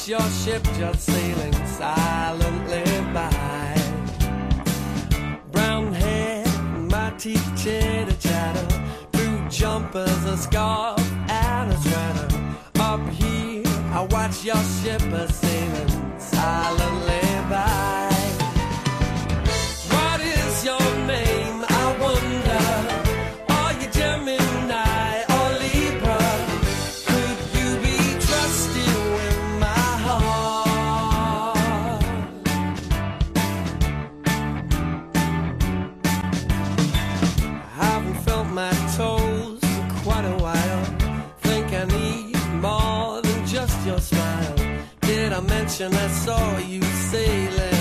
watch your ship just sailing silently by. Brown hair, my teeth chitter chatter, blue jumpers, a scarf and a sweater. Up here, I watch your ship sailing silently by. What is your name, I wonder? Are you Gemini or Libra? Could you be trusted with my heart? I haven't felt my toes for quite a while. Think I need more than just your smile. Did I mention I saw you sailing